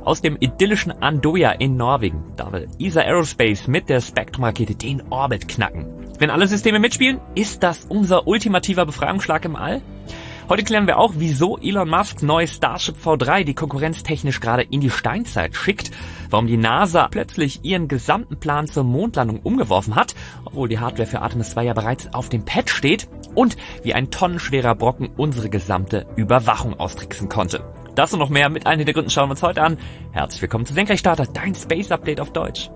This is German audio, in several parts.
aus dem idyllischen Andøya in Norwegen. Da will ESA Aerospace mit der Spektrum-Rakete den Orbit knacken. Wenn alle Systeme mitspielen, ist das unser ultimativer Befreiungsschlag im All? Heute klären wir auch, wieso Elon Musks neues Starship V3 die Konkurrenz technisch gerade in die Steinzeit schickt, warum die NASA plötzlich ihren gesamten Plan zur Mondlandung umgeworfen hat, obwohl die Hardware für Artemis 2 ja bereits auf dem Pad steht, und wie ein tonnenschwerer Brocken unsere gesamte Überwachung austricksen konnte. Das und noch mehr mit allen Hintergründen schauen wir uns heute an. Herzlich willkommen zu Senkrechtstarter, dein Space Update auf Deutsch.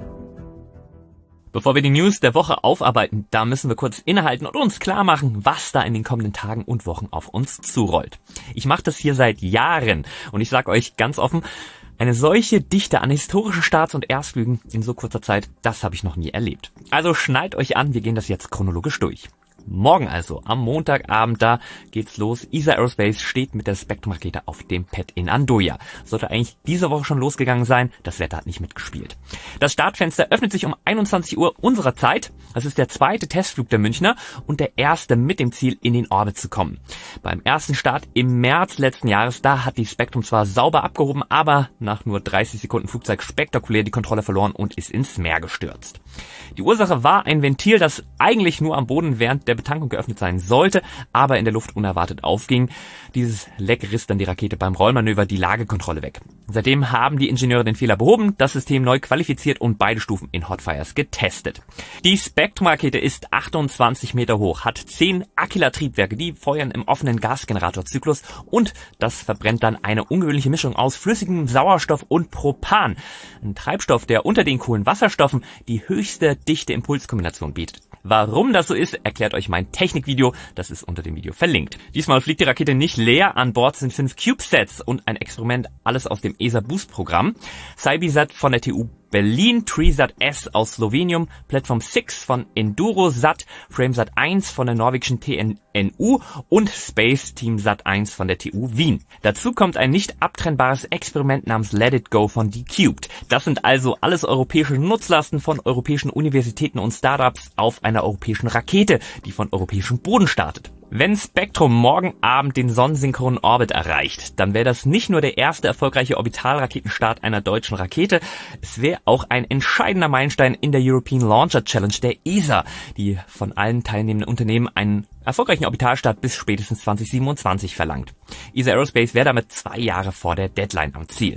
Bevor wir die News der Woche aufarbeiten, da müssen wir kurz innehalten und uns klar machen, was da in den kommenden Tagen und Wochen auf uns zurollt. Ich mache das hier seit Jahren und ich sage euch ganz offen, eine solche Dichte an historischen Starts und Erstflügen in so kurzer Zeit, das habe ich noch nie erlebt. Also schnallt euch an, wir gehen das jetzt chronologisch durch. Morgen also, am Montagabend, da geht's los. ESA Aerospace steht mit der Spektrum-Rakete auf dem Pad in Andøya. Sollte eigentlich diese Woche schon losgegangen sein, das Wetter hat nicht mitgespielt. Das Startfenster öffnet sich um 21 Uhr unserer Zeit. Das ist der zweite Testflug der Münchner und der erste mit dem Ziel, in den Orbit zu kommen. Beim ersten Start im März letzten Jahres, da hat die Spektrum zwar sauber abgehoben, aber nach nur 30 Sekunden Flugzeit spektakulär die Kontrolle verloren und ist ins Meer gestürzt. Die Ursache war ein Ventil, das eigentlich nur am Boden während der Betankung geöffnet sein sollte, aber in der Luft unerwartet aufging. Dieses Leck riss dann die Rakete beim Rollmanöver die Lagekontrolle weg. Seitdem haben die Ingenieure den Fehler behoben, das System neu qualifiziert und beide Stufen in Hotfires getestet. Die Spektrum-Rakete ist 28 Meter hoch, hat 10 Aquila-Triebwerke, die feuern im offenen Gasgeneratorzyklus und das verbrennt dann eine ungewöhnliche Mischung aus flüssigem Sauerstoff und Propan. Ein Treibstoff, der unter den Kohlenwasserstoffen die höchste dichte Impulskombination bietet. Warum das so ist, erklärt euch mein Technikvideo, das ist unter dem Video verlinkt. Diesmal fliegt die Rakete nicht leer, an Bord sind 5 CubeSats und ein Experiment, alles aus dem ESA Boost Programm. CyberSat von der TU Berlin, TreeSat S aus Slowenium, Platform 6 von EnduroSat, FrameSat 1 von der norwegischen TNU und Space Team Sat 1 von der TU Wien. Dazu kommt ein nicht abtrennbares Experiment namens Let It Go von D-Cubed. Das sind also alles europäische Nutzlasten von europäischen Universitäten und Startups auf einer europäischen Rakete, die von europäischem Boden startet. Wenn Spektrum morgen Abend den sonnensynchronen Orbit erreicht, dann wäre das nicht nur der erste erfolgreiche Orbitalraketenstart einer deutschen Rakete, es wäre auch ein entscheidender Meilenstein in der European Launcher Challenge der ESA, die von allen teilnehmenden Unternehmen einen erfolgreichen Orbitalstart bis spätestens 2027 verlangt. ESA Aerospace wäre damit 2 Jahre vor der Deadline am Ziel.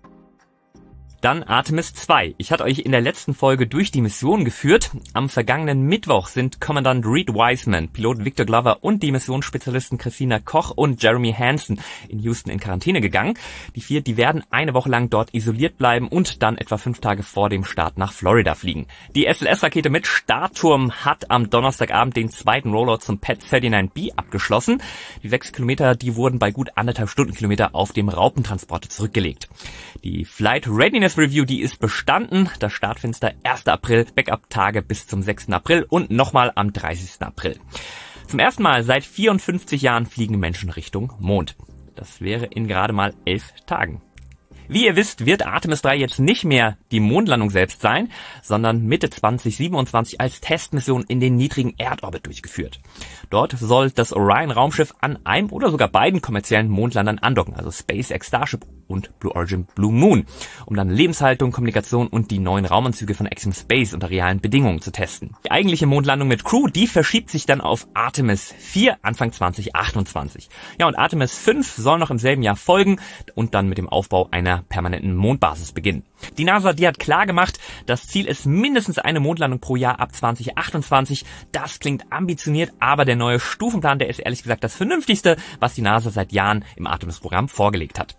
Dann Artemis 2. Ich hatte euch in der letzten Folge durch die Mission geführt. Am vergangenen Mittwoch sind Kommandant Reed Wiseman, Pilot Victor Glover und die Missionsspezialisten Christina Koch und Jeremy Hansen in Houston in Quarantäne gegangen. Die 4, die werden eine Woche lang dort isoliert bleiben und dann etwa 5 Tage vor dem Start nach Florida fliegen. Die SLS-Rakete mit Startturm hat am Donnerstagabend den zweiten Rollout zum Pad 39B abgeschlossen. Die 6 Kilometer, die wurden bei gut 1,5 Stundenkilometer auf dem Raupentransporter zurückgelegt. Die Flight Readiness Review, die ist bestanden. Das Startfenster 1. April, Backup-Tage bis zum 6. April und nochmal am 30. April. Zum ersten Mal seit 54 Jahren fliegen Menschen Richtung Mond. Das wäre in gerade mal 11 Tagen. Wie ihr wisst, wird Artemis 3 jetzt nicht mehr die Mondlandung selbst sein, sondern Mitte 2027 als Testmission in den niedrigen Erdorbit durchgeführt. Dort soll das Orion-Raumschiff an einem oder sogar beiden kommerziellen Mondlandern andocken, also SpaceX Starship und Blue Origin Blue Moon, um dann Lebenshaltung, Kommunikation und die neuen Raumanzüge von Axiom Space unter realen Bedingungen zu testen. Die eigentliche Mondlandung mit Crew, die verschiebt sich dann auf Artemis 4 Anfang 2028. Ja, und Artemis 5 soll noch im selben Jahr folgen und dann mit dem Aufbau einer permanenten Mondbasis beginnen. Die NASA, die hat klar gemacht, das Ziel ist mindestens eine Mondlandung pro Jahr ab 2028. Das klingt ambitioniert, aber der neue Stufenplan, der ist ehrlich gesagt das Vernünftigste, was die NASA seit Jahren im Artemis-Programm vorgelegt hat.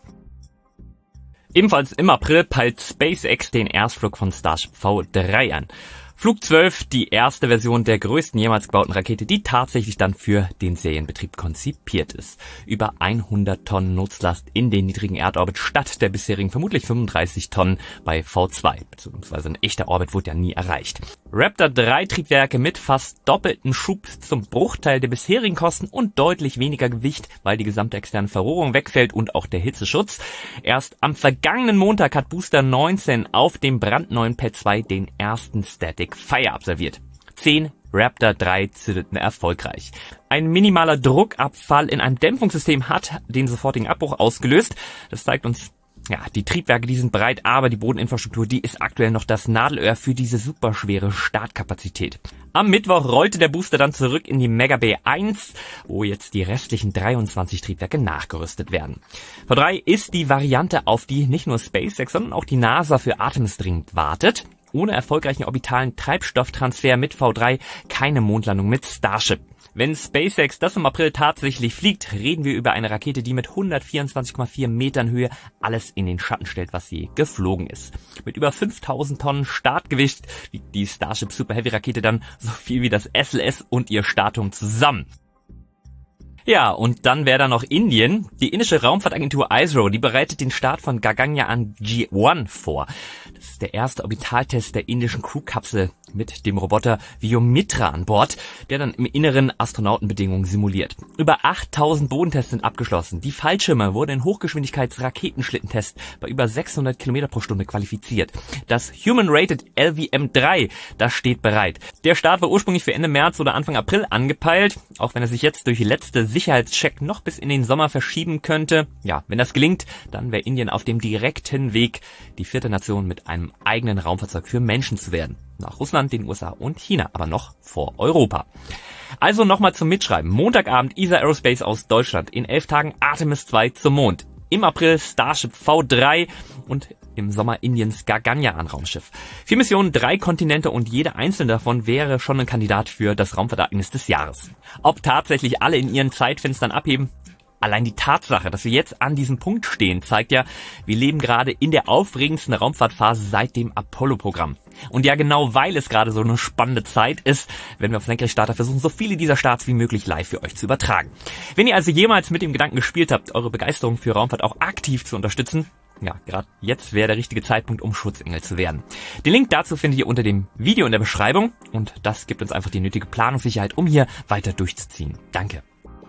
Ebenfalls im April peilt SpaceX den Erstflug von Starship V3 an. Flug 12, die erste Version der größten jemals gebauten Rakete, die tatsächlich dann für den Serienbetrieb konzipiert ist. Über 100 Tonnen Nutzlast in den niedrigen Erdorbit statt der bisherigen vermutlich 35 Tonnen bei V2, beziehungsweise ein echter Orbit wurde ja nie erreicht. Raptor 3 Triebwerke mit fast doppeltem Schub zum Bruchteil der bisherigen Kosten und deutlich weniger Gewicht, weil die gesamte externe Verrohrung wegfällt und auch der Hitzeschutz. Erst am vergangenen Montag hat Booster 19 auf dem brandneuen Pad 2 den ersten Static Fire absolviert. 10 Raptor 3 zündeten erfolgreich. Ein minimaler Druckabfall in einem Dämpfungssystem hat den sofortigen Abbruch ausgelöst. Das zeigt uns Ja, die Triebwerke, die sind bereit, aber die Bodeninfrastruktur, die ist aktuell noch das Nadelöhr für diese superschwere Startkapazität. Am Mittwoch rollte der Booster dann zurück in die Mega Bay 1, wo jetzt die restlichen 23 Triebwerke nachgerüstet werden. V3 ist die Variante, auf die nicht nur SpaceX, sondern auch die NASA für Artemis dringend wartet. Ohne erfolgreichen orbitalen Treibstofftransfer mit V3 keine Mondlandung mit Starship. Wenn SpaceX das im April tatsächlich fliegt, reden wir über eine Rakete, die mit 124,4 Metern Höhe alles in den Schatten stellt, was je geflogen ist. Mit über 5000 Tonnen Startgewicht wiegt die Starship Super Heavy Rakete dann so viel wie das SLS und ihr Startturm zusammen. Ja, und dann wäre da noch Indien. Die indische Raumfahrtagentur ISRO, die bereitet den Start von Gaganyaan G1 vor. Das ist der erste Orbitaltest der indischen Crewkapsel mit dem Roboter Vyomitra an Bord, der dann im Inneren Astronautenbedingungen simuliert. Über 8000 Bodentests sind abgeschlossen. Die Fallschirme wurden in Hochgeschwindigkeits-Raketenschlittentest bei über 600 Kilometer pro Stunde qualifiziert. Das Human-Rated LVM-3, das steht bereit. Der Start war ursprünglich für Ende März oder Anfang April angepeilt, auch wenn er sich jetzt durch die letzte Sicherheitscheck noch bis in den Sommer verschieben könnte. Ja, wenn das gelingt, dann wäre Indien auf dem direkten Weg, die vierte Nation mit einem eigenen Raumfahrzeug für Menschen zu werden. Nach Russland, den USA und China, aber noch vor Europa. Also nochmal zum Mitschreiben. Montagabend ESA Aerospace aus Deutschland. In 11 Tagen Artemis 2 zum Mond. Im April Starship V3 und im Sommer Indiens Gaganyaan-Raumschiff. 4 Missionen, 3 Kontinente und jeder einzelne davon wäre schon ein Kandidat für das Raumfahrtereignis des Jahres. Ob tatsächlich alle in ihren Zeitfenstern abheben? Allein die Tatsache, dass wir jetzt an diesem Punkt stehen, zeigt ja, wir leben gerade in der aufregendsten Raumfahrtphase seit dem Apollo-Programm. Und ja, genau weil es gerade so eine spannende Zeit ist, werden wir auf Senkrechtstarter versuchen, so viele dieser Starts wie möglich live für euch zu übertragen. Wenn ihr also jemals mit dem Gedanken gespielt habt, eure Begeisterung für Raumfahrt auch aktiv zu unterstützen, ja, gerade jetzt wäre der richtige Zeitpunkt, um Schutzengel zu werden. Den Link dazu findet ihr unter dem Video in der Beschreibung und das gibt uns einfach die nötige Planungssicherheit, um hier weiter durchzuziehen. Danke.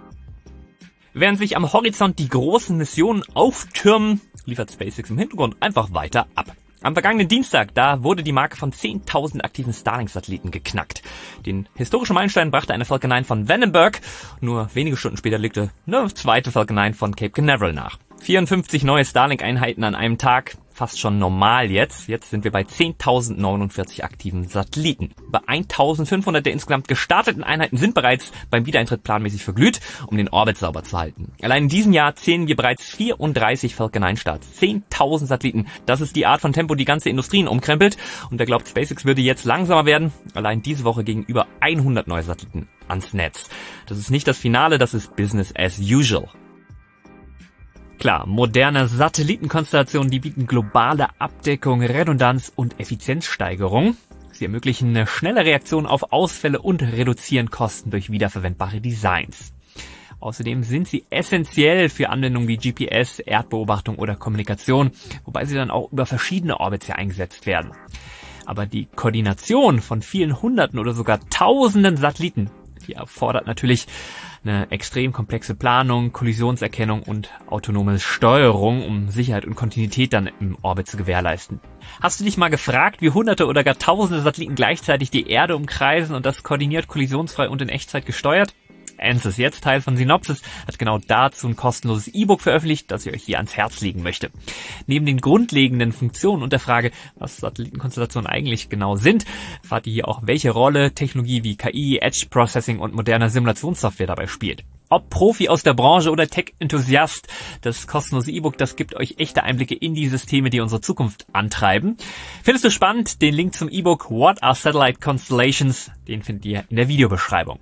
Während sich am Horizont die großen Missionen auftürmen, liefert SpaceX im Hintergrund einfach weiter ab. Am vergangenen Dienstag, da wurde die Marke von 10.000 aktiven Starlink-Satelliten geknackt. Den historischen Meilenstein brachte eine Falcon 9 von Vandenberg. Nur wenige Stunden später legte eine zweite Falcon 9 von Cape Canaveral nach. 54 neue Starlink-Einheiten an einem Tag, fast schon normal jetzt. Jetzt sind wir bei 10.049 aktiven Satelliten. Bei 1.500 der insgesamt gestarteten Einheiten sind bereits beim Wiedereintritt planmäßig verglüht, um den Orbit sauber zu halten. Allein in diesem Jahr zählen wir bereits 34 Falcon 9 Starts. 10.000 Satelliten. Das ist die Art von Tempo, die ganze Industrien umkrempelt. Und wer glaubt, SpaceX würde jetzt langsamer werden? Allein diese Woche gingen über 100 neue Satelliten ans Netz. Das ist nicht das Finale, das ist Business as usual. Klar, moderne Satellitenkonstellationen, die bieten globale Abdeckung, Redundanz und Effizienzsteigerung. Sie ermöglichen eine schnelle Reaktion auf Ausfälle und reduzieren Kosten durch wiederverwendbare Designs. Außerdem sind sie essentiell für Anwendungen wie GPS, Erdbeobachtung oder Kommunikation, wobei sie dann auch über verschiedene Orbits ja eingesetzt werden. Aber die Koordination von vielen Hunderten oder sogar Tausenden Satelliten, die erfordert natürlich eine extrem komplexe Planung, Kollisionserkennung und autonome Steuerung, um Sicherheit und Kontinuität dann im Orbit zu gewährleisten. Hast du dich mal gefragt, wie Hunderte oder gar Tausende Satelliten gleichzeitig die Erde umkreisen und das koordiniert, kollisionsfrei und in Echtzeit gesteuert? ANSYS, jetzt Teil von Synopsys, hat genau dazu ein kostenloses E-Book veröffentlicht, das ich euch hier ans Herz legen möchte. Neben den grundlegenden Funktionen und der Frage, was Satellitenkonstellationen eigentlich genau sind, erfahrt ihr hier auch, welche Rolle Technologie wie KI, Edge Processing und moderne Simulationssoftware dabei spielt. Ob Profi aus der Branche oder Tech-Enthusiast, das kostenlose E-Book, das gibt euch echte Einblicke in die Systeme, die unsere Zukunft antreiben. Findest du spannend? Den Link zum E-Book What are Satellite Constellations? Den findet ihr in der Videobeschreibung.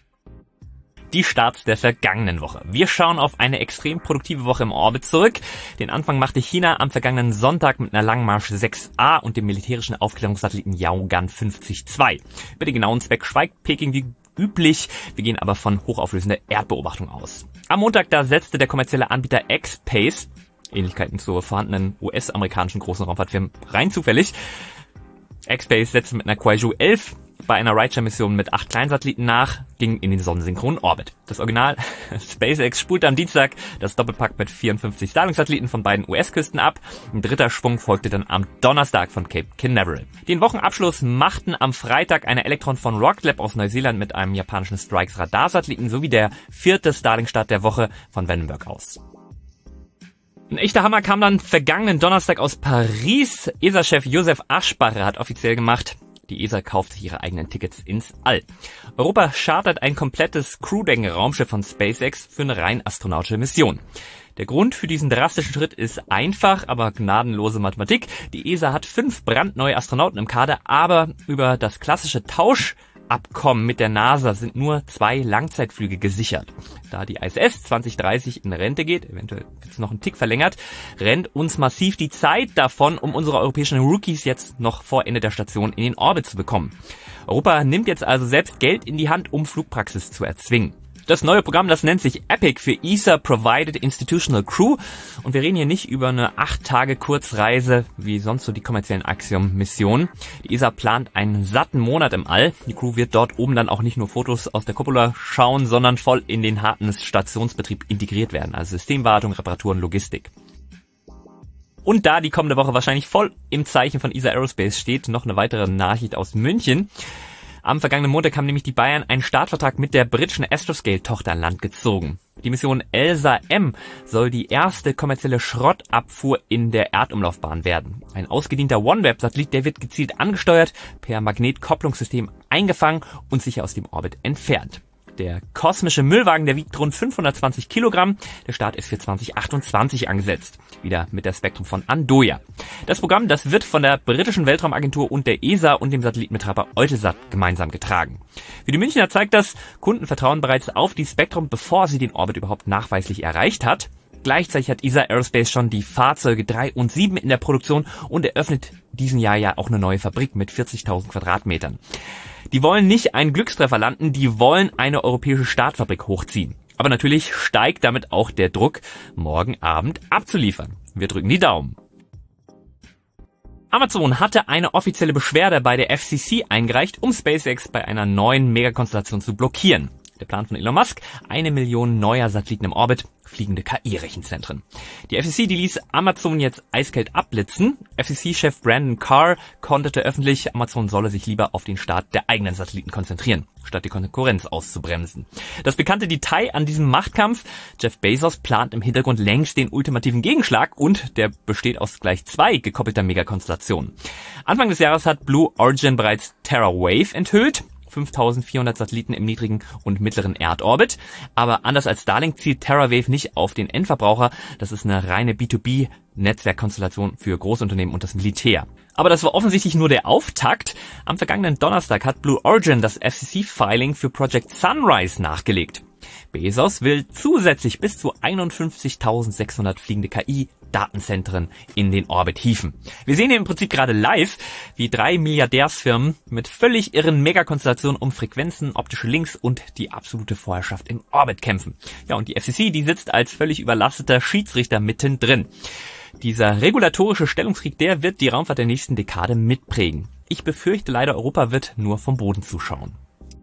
Die Starts der vergangenen Woche. Wir schauen auf eine extrem produktive Woche im Orbit zurück. Den Anfang machte China am vergangenen Sonntag mit einer Langmarsch 6A und dem militärischen Aufklärungssatelliten Yaogan 50-2. Über den genauen Zweck schweigt Peking wie üblich. Wir gehen aber von hochauflösender Erdbeobachtung aus. Am Montag da setzte der kommerzielle Anbieter X-Space, Ähnlichkeiten zur vorhandenen US-amerikanischen großen Raumfahrtfirmen, rein zufällig. X-Space setzte mit einer Kuaizhou 11 bei einer Rideshare-Mission mit 8 Kleinsatelliten nach, ging in den sonnensynchronen Orbit. Das Original SpaceX spulte am Dienstag das Doppelpack mit 54 Starlink-Satelliten von beiden US-Küsten ab. Ein dritter Schwung folgte dann am Donnerstag von Cape Canaveral. Den Wochenabschluss machten am Freitag eine Electron von Rocket Lab aus Neuseeland mit einem japanischen Strix-Radarsatelliten sowie der 4. Starlink-Start der Woche von Vandenberg aus. Ein echter Hammer kam dann vergangenen Donnerstag aus Paris. ESA-Chef Josef Aschbacher hat offiziell gemacht, die ESA kauft sich ihre eigenen Tickets ins All. Europa chartert ein komplettes Crew-Deck-Raumschiff von SpaceX für eine rein astronautische Mission. Der Grund für diesen drastischen Schritt ist einfach, aber gnadenlose Mathematik. Die ESA hat 5 brandneue Astronauten im Kader, aber über das klassische Tauschabkommen mit der NASA sind nur 2 Langzeitflüge gesichert. Da die ISS 2030 in Rente geht, eventuell wird es noch einen Tick verlängert, rennt uns massiv die Zeit davon, um unsere europäischen Rookies jetzt noch vor Ende der Station in den Orbit zu bekommen. Europa nimmt jetzt also selbst Geld in die Hand, um Flugpraxis zu erzwingen. Das neue Programm, das nennt sich EPIC für ESA Provided Institutional Crew. Und wir reden hier nicht über eine 8 Tage Kurzreise, wie sonst so die kommerziellen Axiom-Missionen. Die ESA plant einen satten Monat im All. Die Crew wird dort oben dann auch nicht nur Fotos aus der Cupola schauen, sondern voll in den harten Stationsbetrieb integriert werden. Also Systemwartung, Reparaturen, Logistik. Und da die kommende Woche wahrscheinlich voll im Zeichen von ESA Aerospace steht, noch eine weitere Nachricht aus München. Am vergangenen Montag haben nämlich die Bayern einen Startvertrag mit der britischen Astroscale-Tochter an Land gezogen. Die Mission ELSA-M soll die erste kommerzielle Schrottabfuhr in der Erdumlaufbahn werden. Ein ausgedienter OneWeb-Satellit, der wird gezielt angesteuert, per Magnetkopplungssystem eingefangen und sicher aus dem Orbit entfernt. Der kosmische Müllwagen, der wiegt rund 520 Kilogramm. Der Start ist für 2028 angesetzt. Wieder mit der Spektrum von Andoya. Das Programm, das wird von der britischen Weltraumagentur und der ESA und dem Satellitenbetreiber Eutelsat gemeinsam getragen. Für die Münchner zeigt das, Kunden vertrauen bereits auf die Spektrum, bevor sie den Orbit überhaupt nachweislich erreicht hat. Gleichzeitig hat ESA Aerospace schon die Fahrzeuge 3 und 7 in der Produktion und eröffnet diesen Jahr ja auch eine neue Fabrik mit 40.000 Quadratmetern. Die wollen nicht einen Glückstreffer landen, die wollen eine europäische Startfabrik hochziehen. Aber natürlich steigt damit auch der Druck, morgen Abend abzuliefern. Wir drücken die Daumen. Amazon hatte eine offizielle Beschwerde bei der FCC eingereicht, um SpaceX bei einer neuen Megakonstellation zu blockieren. Der Plan von Elon Musk, 1 Million neuer Satelliten im Orbit, fliegende KI-Rechenzentren. Die FCC, die ließ Amazon jetzt eiskalt abblitzen. FCC-Chef Brandon Carr konterte öffentlich, Amazon solle sich lieber auf den Start der eigenen Satelliten konzentrieren, statt die Konkurrenz auszubremsen. Das bekannte Detail an diesem Machtkampf: Jeff Bezos plant im Hintergrund längst den ultimativen Gegenschlag und der besteht aus gleich 2 gekoppelter Megakonstellationen. Anfang des Jahres hat Blue Origin bereits TerraWave enthüllt. 5400 Satelliten im niedrigen und mittleren Erdorbit. Aber anders als Starlink zielt TerraWave nicht auf den Endverbraucher. Das ist eine reine B2B-Netzwerkkonstellation für Großunternehmen und das Militär. Aber das war offensichtlich nur der Auftakt. Am vergangenen Donnerstag hat Blue Origin das FCC-Filing für Project Sunrise nachgelegt. Bezos will zusätzlich bis zu 51.600 fliegende KI-Datenzentren in den Orbit hieven. Wir sehen hier im Prinzip gerade live, wie 3 Milliardärsfirmen mit völlig irren Megakonstellationen um Frequenzen, optische Links und die absolute Vorherrschaft im Orbit kämpfen. Ja, und die FCC, die sitzt als völlig überlasteter Schiedsrichter mittendrin. Dieser regulatorische Stellungskrieg, der wird die Raumfahrt der nächsten Dekade mitprägen. Ich befürchte leider, Europa wird nur vom Boden zuschauen.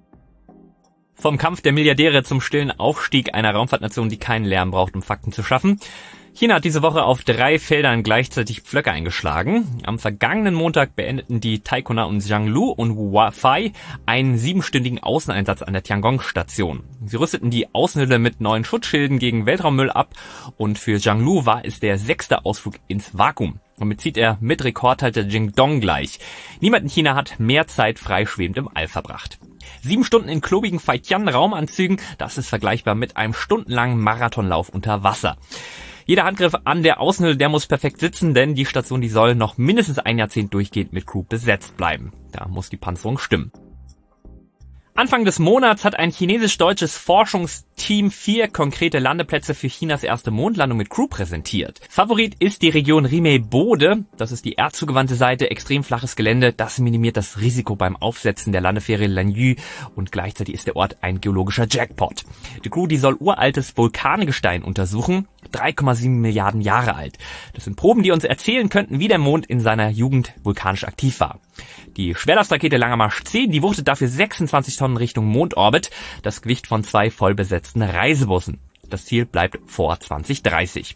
Vom Kampf der Milliardäre zum stillen Aufstieg einer Raumfahrtnation, die keinen Lärm braucht, um Fakten zu schaffen. China hat diese Woche auf 3 Feldern gleichzeitig Pflöcke eingeschlagen. Am vergangenen Montag beendeten die Taikonauten Zhanglu und Huafei einen 7-stündigen Außeneinsatz an der Tiangong-Station. Sie rüsteten die Außenhülle mit neuen Schutzschilden gegen Weltraummüll ab und für Zhanglu war es der 6. Ausflug ins Vakuum. Damit zieht er mit Rekordhalter Jingdong gleich. Niemand in China hat mehr Zeit freischwebend im All verbracht. 7 Stunden in klobigen Feitian-Raumanzügen, das ist vergleichbar mit einem stundenlangen Marathonlauf unter Wasser. Jeder Handgriff an der Außenhülle, der muss perfekt sitzen, denn die Station, die soll noch mindestens ein Jahrzehnt durchgehend mit Crew besetzt bleiben. Da muss die Panzerung stimmen. Anfang des Monats hat ein chinesisch-deutsches Forschungsteam 4 konkrete Landeplätze für Chinas erste Mondlandung mit Crew präsentiert. Favorit ist die Region Rimei-Bode. Das ist die erdzugewandte Seite, extrem flaches Gelände. Das minimiert das Risiko beim Aufsetzen der Landefähre Lanyu und gleichzeitig ist der Ort ein geologischer Jackpot. Die Crew, die soll uraltes Vulkangestein untersuchen, 3,7 Milliarden Jahre alt. Das sind Proben, die uns erzählen könnten, wie der Mond in seiner Jugend vulkanisch aktiv war. Die Schwerlastrakete Langer Marsch 10, die wuchtet dafür 26 Tonnen Richtung Mondorbit, das Gewicht von 2 vollbesetzten Reisebussen. Das Ziel bleibt vor 2030.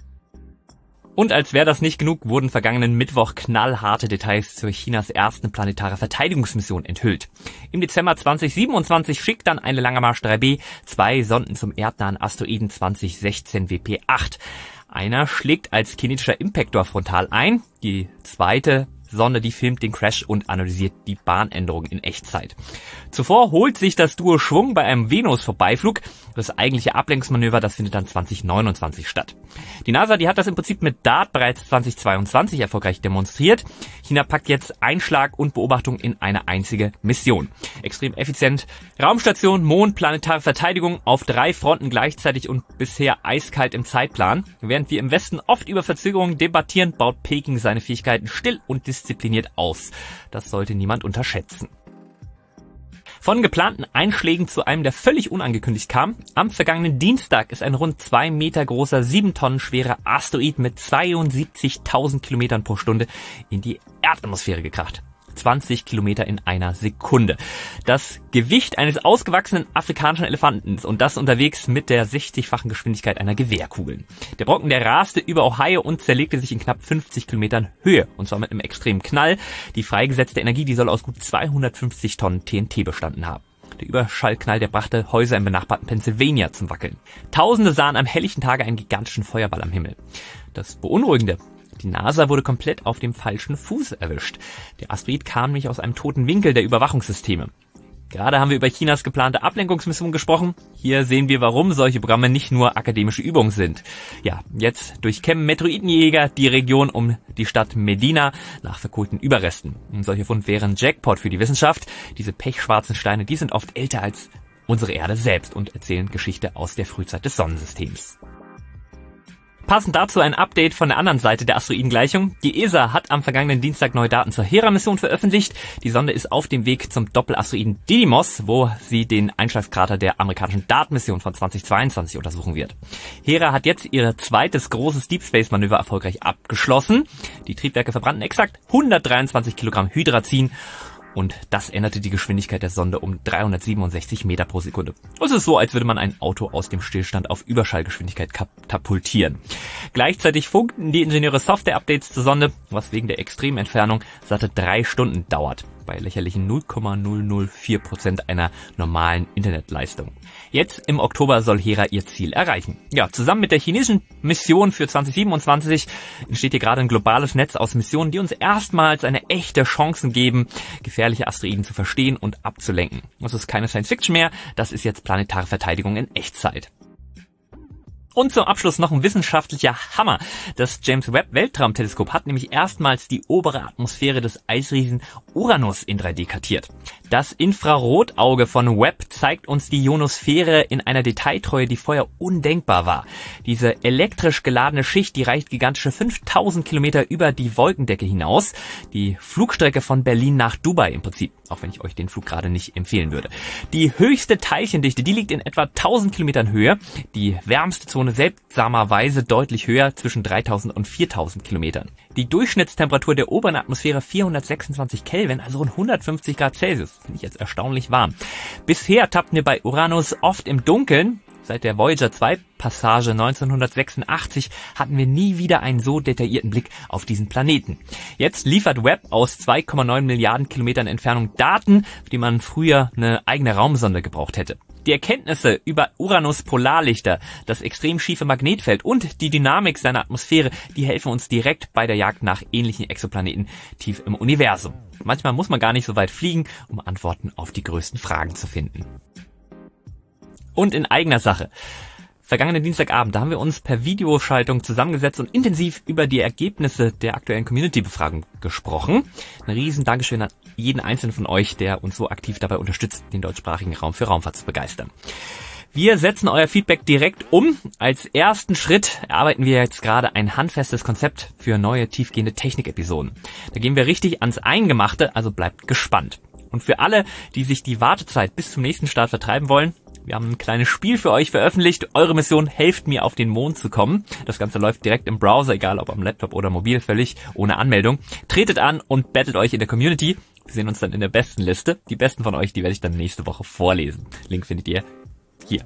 Und als wäre das nicht genug, wurden vergangenen Mittwoch knallharte Details zu Chinas ersten planetare Verteidigungsmission enthüllt. Im Dezember 2027 schickt dann eine Langer Marsch 3B 2 Sonden zum erdnahen Asteroiden 2016 WP8. Einer schlägt als kinetischer Impactor frontal ein, die zweite Sonde, die filmt den Crash und analysiert die Bahnänderungen in Echtzeit. Zuvor holt sich das Duo Schwung bei einem Venus-Vorbeiflug. Das eigentliche Ablenkungsmanöver, das findet dann 2029 statt. Die NASA, die hat das im Prinzip mit DART bereits 2022 erfolgreich demonstriert. China packt jetzt Einschlag und Beobachtung in eine einzige Mission. Extrem effizient. Raumstation, Mond, planetare Verteidigung auf 3 Fronten gleichzeitig und bisher eiskalt im Zeitplan. Während wir im Westen oft über Verzögerungen debattieren, baut Peking seine Fähigkeiten still und diszipliniert aus. Das sollte niemand unterschätzen. Von geplanten Einschlägen zu einem, der völlig unangekündigt kam. Am vergangenen Dienstag ist ein rund 2 Meter großer, 7 Tonnen schwerer Asteroid mit 72.000 Kilometern pro Stunde in die Erdatmosphäre gekracht. 20 Kilometer in einer Sekunde. Das Gewicht eines ausgewachsenen afrikanischen Elefanten und das unterwegs mit der 60-fachen Geschwindigkeit einer Gewehrkugel. Der Brocken, der raste über Ohio und zerlegte sich in knapp 50 Kilometern Höhe und zwar mit einem extremen Knall. Die freigesetzte Energie, die soll aus gut 250 Tonnen TNT bestanden haben. Der Überschallknall, der brachte Häuser im benachbarten Pennsylvania zum Wackeln. Tausende sahen am helllichten Tage einen gigantischen Feuerball am Himmel. Das Beunruhigende: Die NASA wurde komplett auf dem falschen Fuß erwischt. Der Asteroid kam nämlich aus einem toten Winkel der Überwachungssysteme. Gerade haben wir über Chinas geplante Ablenkungsmission gesprochen. Hier sehen wir, warum solche Programme nicht nur akademische Übungen sind. Ja, jetzt durchkämmen Meteoritenjäger die Region um die Stadt Medina nach verkohlten Überresten. Ein solcher Fund wäre ein Jackpot für die Wissenschaft. Diese pechschwarzen Steine, die sind oft älter als unsere Erde selbst und erzählen Geschichte aus der Frühzeit des Sonnensystems. Passend dazu ein Update von der anderen Seite der Asteroidengleichung. Die ESA hat am vergangenen Dienstag neue Daten zur Hera-Mission veröffentlicht. Die Sonde ist auf dem Weg zum Doppelasteroiden Didymos, wo sie den Einschlagskrater der amerikanischen DART-Mission von 2022 untersuchen wird. Hera hat jetzt ihr zweites großes Deep Space-Manöver erfolgreich abgeschlossen. Die Triebwerke verbrannten exakt 123 Kilogramm Hydrazin. Und das änderte die Geschwindigkeit der Sonde um 367 Meter pro Sekunde. Es ist so, als würde man ein Auto aus dem Stillstand auf Überschallgeschwindigkeit katapultieren. Gleichzeitig funkten die Ingenieure Software-Updates zur Sonde, was wegen der extremen Entfernung satte 3 Stunden dauert. Bei lächerlichen 0,004% einer normalen Internetleistung. Jetzt im Oktober soll Hera ihr Ziel erreichen. Ja, zusammen mit der chinesischen Mission für 2027 entsteht hier gerade ein globales Netz aus Missionen, die uns erstmals eine echte Chance geben, gefährliche Asteroiden zu verstehen und abzulenken. Das ist keine Science-Fiction mehr, das ist jetzt planetare Verteidigung in Echtzeit. Und zum Abschluss noch ein wissenschaftlicher Hammer. Das James Webb Weltraumteleskop hat nämlich erstmals die obere Atmosphäre des Eisriesen Uranus in 3D kartiert. Das Infrarotauge von Webb zeigt uns die Ionosphäre in einer Detailtreue, die vorher undenkbar war. Diese elektrisch geladene Schicht, die reicht gigantische 5000 Kilometer über die Wolkendecke hinaus. Die Flugstrecke von Berlin nach Dubai im Prinzip, auch wenn ich euch den Flug gerade nicht empfehlen würde. Die höchste Teilchendichte, die liegt in etwa 1000 Kilometern Höhe. Die wärmste Zone seltsamerweise deutlich höher, zwischen 3000 und 4000 Kilometern. Die Durchschnittstemperatur der oberen Atmosphäre 426 Kelvin, also rund 150 Grad Celsius. Finde ich jetzt erstaunlich warm. Bisher tappten wir bei Uranus oft im Dunkeln. Seit der Voyager 2 Passage 1986 hatten wir nie wieder einen so detaillierten Blick auf diesen Planeten. Jetzt liefert Webb aus 2,9 Milliarden Kilometern Entfernung Daten, für die man früher eine eigene Raumsonde gebraucht hätte. Die Erkenntnisse über Uranus Polarlichter, das extrem schiefe Magnetfeld und die Dynamik seiner Atmosphäre, die helfen uns direkt bei der Jagd nach ähnlichen Exoplaneten tief im Universum. Manchmal muss man gar nicht so weit fliegen, um Antworten auf die größten Fragen zu finden. Und in eigener Sache. Vergangenen Dienstagabend, da haben wir uns per Videoschaltung zusammengesetzt und intensiv über die Ergebnisse der aktuellen Community-Befragung gesprochen. Ein riesen Dankeschön an jeden einzelnen von euch, der uns so aktiv dabei unterstützt, den deutschsprachigen Raum für Raumfahrt zu begeistern. Wir setzen euer Feedback direkt um. Als ersten Schritt erarbeiten wir jetzt gerade ein handfestes Konzept für neue tiefgehende Technik-Episoden. Da gehen wir richtig ans Eingemachte, also bleibt gespannt. Und für alle, die sich die Wartezeit bis zum nächsten Start vertreiben wollen, wir haben ein kleines Spiel für euch veröffentlicht. Eure Mission: helft mir, auf den Mond zu kommen. Das Ganze läuft direkt im Browser, egal ob am Laptop oder mobil, völlig ohne Anmeldung. Tretet an und battelt euch in der Community. Wir sehen uns dann in der besten Liste. Die besten von euch, die werde ich dann nächste Woche vorlesen. Link findet ihr hier.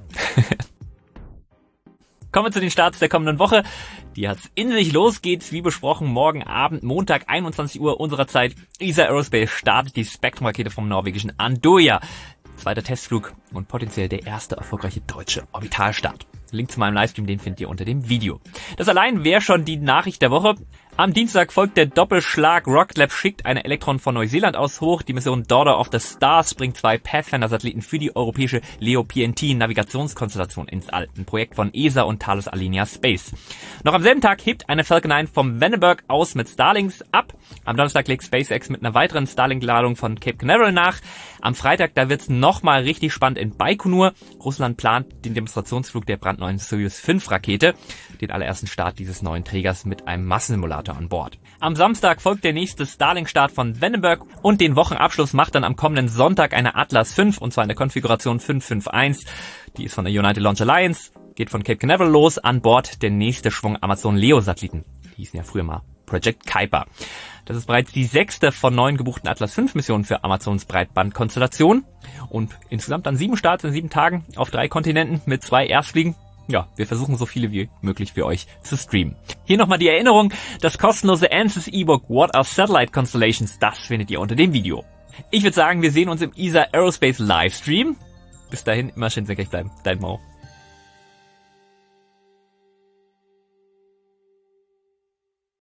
Kommen wir zu den Starts der kommenden Woche. Die hat's in sich. Los geht's, wie besprochen, morgen Abend, Montag, 21 Uhr unserer Zeit. ESA Aerospace startet die Spektrum-Rakete vom norwegischen Andøya. zweiter Testflug und potenziell der erste erfolgreiche deutsche Orbitalstart. Link zu meinem Livestream, den findet ihr unter dem Video. Das allein wäre schon die Nachricht der Woche. Am Dienstag folgt der Doppelschlag. Rocket Lab schickt eine Elektron von Neuseeland aus hoch. Die Mission Daughter of the Stars bringt 2 Pathfinder-Satelliten für die europäische LEO-PNT-Navigationskonstellation ins All. Ein Projekt von ESA und Thales Alenia Space. Noch am selben Tag hebt eine Falcon 9 vom Vandenberg aus mit Starlinks ab. Am Donnerstag legt SpaceX mit einer weiteren Starlink-Ladung von Cape Canaveral nach. Am Freitag, da wird's nochmal richtig spannend in Baikonur. Russland plant den Demonstrationsflug der brandneuen Soyuz 5 Rakete, den allerersten Start dieses neuen Trägers mit einem Massensimulator an Bord. Am Samstag folgt der nächste Starlink-Start von Vandenberg und den Wochenabschluss macht dann am kommenden Sonntag eine Atlas 5 und zwar in der Konfiguration 551. Die ist von der United Launch Alliance, geht von Cape Canaveral los, an Bord der nächste Schwung Amazon Leo-Satelliten. Die hießen ja früher mal Project Kuiper. Das ist bereits die 6. von 9 gebuchten Atlas 5 Missionen für Amazons Breitbandkonstellation und insgesamt dann 7 Starts in 7 Tagen auf 3 Kontinenten mit 2 Erstfliegen. Ja, wir versuchen so viele wie möglich für euch zu streamen. Hier nochmal die Erinnerung, das kostenlose Ansys E-Book What are Satellite Constellations, das findet ihr unter dem Video. Ich würde sagen, wir sehen uns im ESA Aerospace Livestream. Bis dahin, immer schön senkrecht bleiben. Dein Mo.